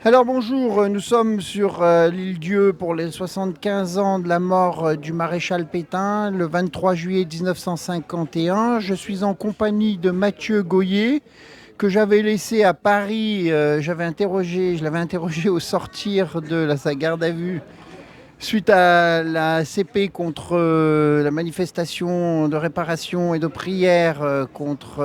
Alors bonjour, nous sommes sur l'île Dieu pour les 75 ans de la mort du maréchal Pétain, le 23 juillet 1951. Je suis en compagnie de Mathieu Goyer, que j'avais laissé à Paris. Je l'avais interrogé au sortir de sa garde à vue suite à la CP contre la manifestation de réparation et de prière contre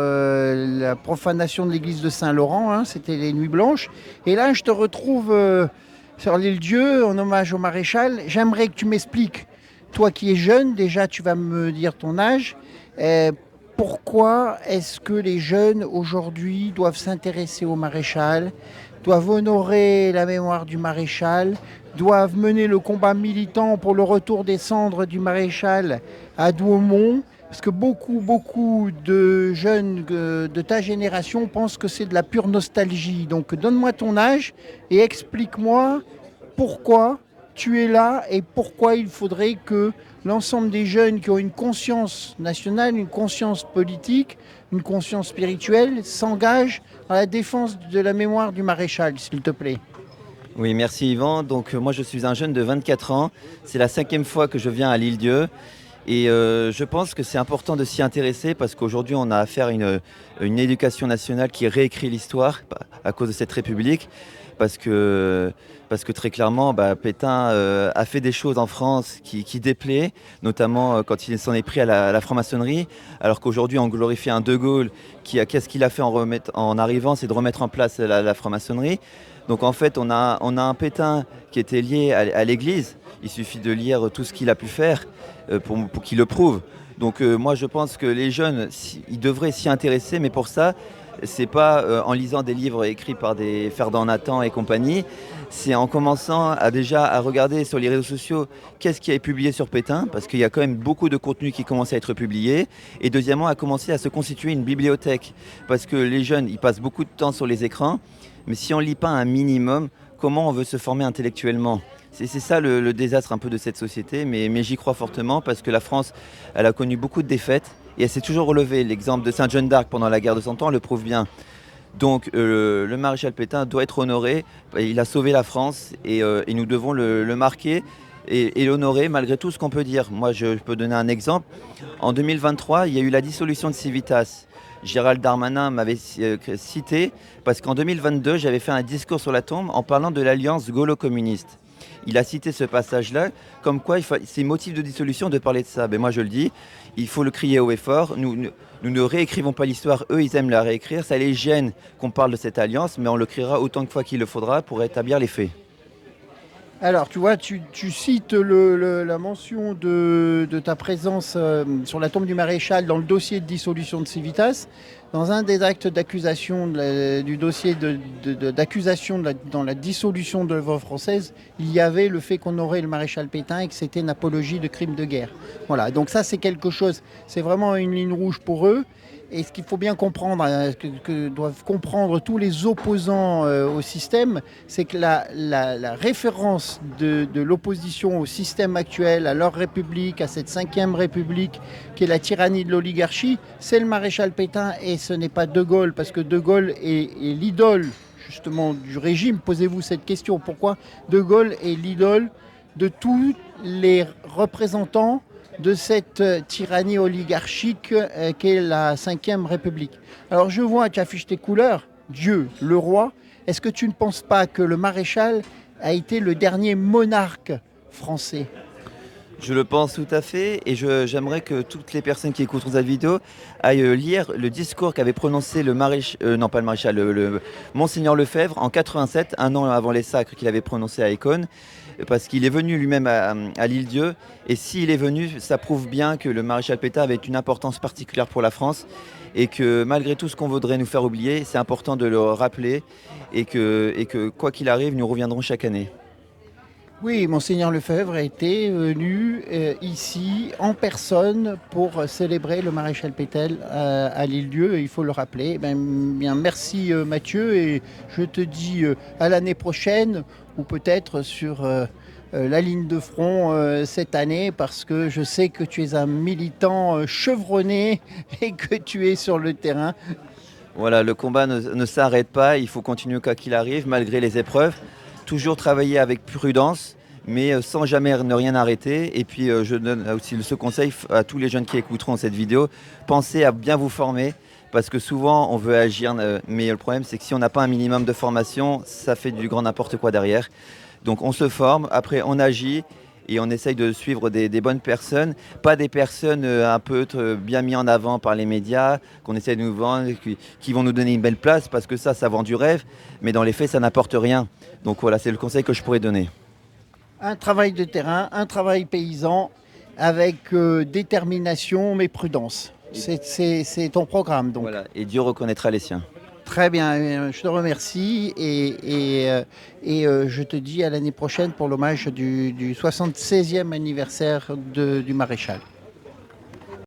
la profanation de l'église de Saint-Laurent, hein, c'était les Nuits Blanches. Et là, je te retrouve sur l'île Dieu en hommage au maréchal. J'aimerais que tu m'expliques, toi qui es jeune, déjà tu vas me dire ton âge, euh, pourquoi est-ce que les jeunes aujourd'hui doivent s'intéresser au maréchal, doivent honorer la mémoire du maréchal, doivent mener le combat militant pour le retour des cendres du maréchal à Douaumont, parce que beaucoup de jeunes de ta génération pensent que c'est de la pure nostalgie. Donc donne-moi ton âge et explique-moi pourquoi tu es là et pourquoi il faudrait que l'ensemble des jeunes qui ont une conscience nationale, une conscience politique, une conscience spirituelle s'engagent à la défense de la mémoire du maréchal, s'il te plaît. Oui, merci Yvan. Donc moi je suis un jeune de 24 ans. C'est la cinquième fois que je viens à l'île-Dieu. Et je pense que c'est important de s'y intéresser parce qu'aujourd'hui on a affaire à une éducation nationale qui réécrit l'histoire à cause de cette République. Parce que, parce que très clairement, Pétain a fait des choses en France qui déplaient, notamment quand il s'en est pris à la franc-maçonnerie, alors qu'aujourd'hui on glorifie un De Gaulle qu'est-ce qu'il a fait en arrivant, c'est de remettre en place la franc-maçonnerie. Donc en fait, on a un Pétain qui était lié à l'Église. Il suffit de lire tout ce qu'il a pu faire pour qu'il le prouve. Donc moi, je pense que les jeunes, ils devraient s'y intéresser, mais pour ça, c'est pas en lisant des livres écrits par des Ferdinand Nathan et compagnie. C'est en commençant déjà à regarder sur les réseaux sociaux qu'est-ce qui est publié sur Pétain, parce qu'il y a quand même beaucoup de contenu qui commence à être publié. Et deuxièmement, à commencer à se constituer une bibliothèque, parce que les jeunes, ils passent beaucoup de temps sur les écrans. Mais si on ne lit pas un minimum, comment on veut se former intellectuellement? C'est ça le désastre un peu de cette société, mais j'y crois fortement parce que la France, elle a connu beaucoup de défaites et elle s'est toujours relevée. L'exemple de Sainte Jeanne d'Arc pendant la guerre de Cent Ans le prouve bien. Donc le maréchal Pétain doit être honoré. Il a sauvé la France et nous devons le marquer et l'honorer malgré tout ce qu'on peut dire. Moi, je peux donner un exemple. En 2023, il y a eu la dissolution de Civitas. Gérald Darmanin m'avait cité parce qu'en 2022, j'avais fait un discours sur la tombe en parlant de l'alliance gaulo-communiste. Il a cité ce passage-là, comme quoi c'est motif de dissolution de parler de ça. Ben moi je le dis, il faut le crier haut et fort. Nous ne réécrivons pas l'histoire, eux ils aiment la réécrire. Ça les gêne qu'on parle de cette alliance, mais on le criera autant de fois qu'il le faudra pour établir les faits. Alors, tu vois, tu cites la mention de ta présence sur la tombe du maréchal dans le dossier de dissolution de Civitas. Dans un des actes d'accusation du dossier d'accusation dans la dissolution de l'œuvre française, il y avait le fait qu'on aurait le maréchal Pétain et que c'était une apologie de crime de guerre. Voilà, donc ça c'est quelque chose, c'est vraiment une ligne rouge pour eux. Et ce qu'il faut bien comprendre, que doivent comprendre tous les opposants au système, c'est que la référence de l'opposition au système actuel, à leur république, à cette cinquième république, qui est la tyrannie de l'oligarchie, c'est le maréchal Pétain et ce n'est pas De Gaulle, parce que De Gaulle est l'idole justement du régime. Posez-vous cette question, pourquoi De Gaulle est l'idole de tous les représentants de cette tyrannie oligarchique qu'est la Cinquième République. Alors je vois, tu affiches tes couleurs, Dieu, le roi. Est-ce que tu ne penses pas que le maréchal a été le dernier monarque français? Je le pense tout à fait et j'aimerais que toutes les personnes qui écouteront cette vidéo aillent lire le discours qu'avait prononcé le maréchal, non pas le maréchal, Monseigneur Lefebvre en 87, un an avant les sacres qu'il avait prononcé à Écône, parce qu'il est venu lui-même à l'île-Dieu et s'il est venu, ça prouve bien que le maréchal Pétain avait une importance particulière pour la France et que malgré tout ce qu'on voudrait nous faire oublier, c'est important de le rappeler et que quoi qu'il arrive, nous reviendrons chaque année. Oui, Monseigneur Lefebvre était venu ici en personne pour célébrer le maréchal Pétain à l'île-Dieu, il faut le rappeler. Bien, merci Mathieu, et je te dis à l'année prochaine, ou peut-être sur la ligne de front cette année, parce que je sais que tu es un militant chevronné et que tu es sur le terrain. Voilà, le combat ne s'arrête pas, il faut continuer quoi qu'il arrive, malgré les épreuves. Toujours travailler avec prudence, mais sans jamais ne rien arrêter. Et puis je donne aussi ce conseil à tous les jeunes qui écouteront cette vidéo, pensez à bien vous former, parce que souvent on veut agir, mais le problème c'est que si on n'a pas un minimum de formation, ça fait du grand n'importe quoi derrière. Donc on se forme, après on agit et on essaye de suivre des bonnes personnes, pas des personnes un peu bien mis en avant par les médias, qu'on essaie de nous vendre, qui vont nous donner une belle place, parce que ça vend du rêve, mais dans les faits, ça n'apporte rien. Donc voilà, c'est le conseil que je pourrais donner. Un travail de terrain, un travail paysan, avec détermination mais prudence. C'est ton programme donc. Voilà, et Dieu reconnaîtra les siens. Très bien, je te remercie et je te dis à l'année prochaine pour l'hommage du 76e anniversaire du maréchal.